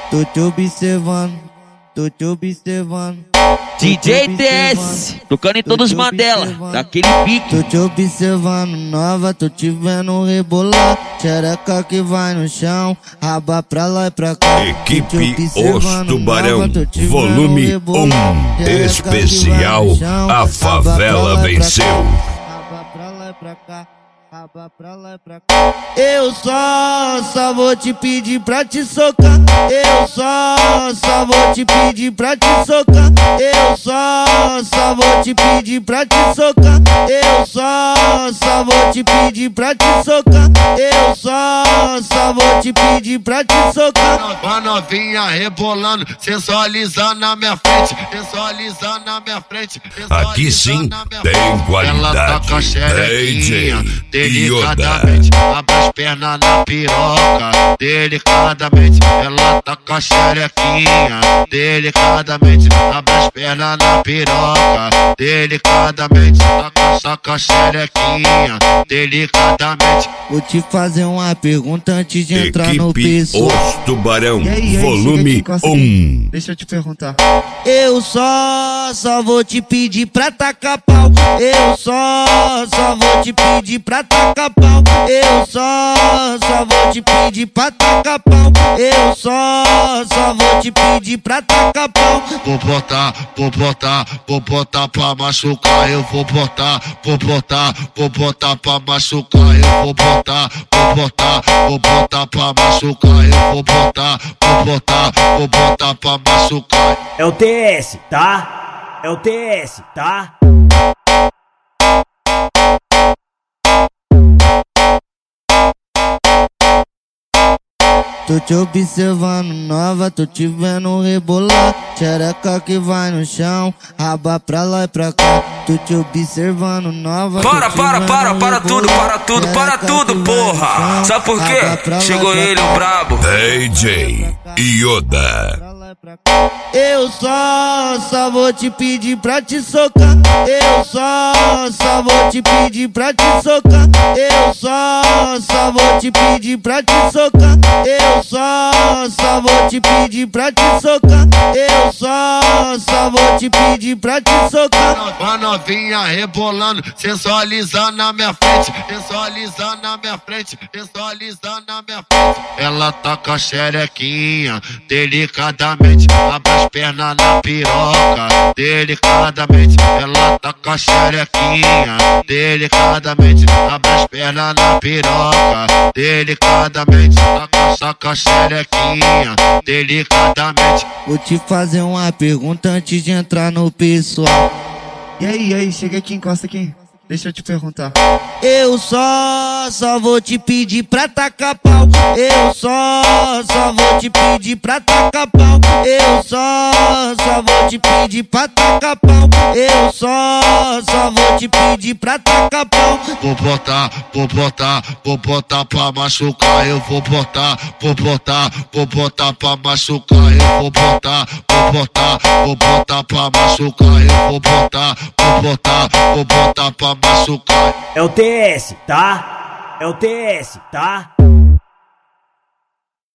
Tô te observando, tô te observando. DJ TS, tocando em todos os Mandela, daquele pique. Tô te observando, nova, tô te vendo rebolar. Xereca que vai no chão, raba pra lá e pra cá. Equipe Os Tubarão, volume 1, especial, a favela venceu. Raba pra lá e pra cá. Raba pra lá e pra cá. Eu só vou te pedir pra te socar. Eu só vou te pedir pra te socar. Eu só vou te pedir pra te socar. Eu só vou te pedir pra te socar. Eu só vou te pedir pra te socar. A novinha rebolando, sensualizando na minha frente, sensualizando na minha frente. Aqui sim tem qualidade. Ela tá com a xerequinha, delicadamente, abre as pernas na piroca, delicadamente. Ela tá com a xerequinha, delicadamente, abre as pernas na piroca, delicadamente. Tá com a xerequinha, delicadamente. Vou te fazer uma pergunta antes de entrar no Equipe pessoal. Os Tubarão, E aí, volume chega aqui, 1. Deixa eu te perguntar. Eu só vou te pedir pra tacar pau. Eu só vou te pedir pra tacar pau. Eu só vou te pedir pra tacar pau. Eu só vou te pedir pra tacar pau. Vou botar pra machucar. Eu vou botar pra machucar. Eu vou botar pra machucar. Eu vou botar pra machucar. É o TS, tá? É o TS, tá? Tô te observando, nova, tô te vendo rebolar. Xereca que vai no chão, raba pra lá e pra cá. Tô te observando, nova. Para tudo, porra! Sabe por quê? Chegou ele, o brabo. DJ Yoda. Eu só vou te pedir pra te socar. Eu só vou te pedir pra te socar. Eu só vou te pedir pra te socar. Eu só vou te pedir pra te socar. Eu só vou te pedir pra te socar. A novinha rebolando, sensualizando na minha frente, sensualizando na minha frente, sensualizando na minha frente. Ela tá com a xerequinha, delicadamente, abre as pernas na piroca, delicadamente. Ela tá com a xerequinha, delicadamente, abre as pernas na piroca, delicadamente. Tá com a xerequinha, delicadamente. Vou te fazer uma pergunta antes de entrar no pessoal. E aí, chega aqui, encosta aqui. Deixa eu te perguntar. Eu só vou te pedir pra tacar pau. Eu só vou te pedir pra tacar pau. Eu só vou te pedir pra tacar pau. Eu só vou te pedir pra tacar pau. Vou botar pra machucar. Eu vou botar pra machucar. Eu vou botar pra machucar. Eu vou botar pra machucar. É o TS, tá? É o TS, tá?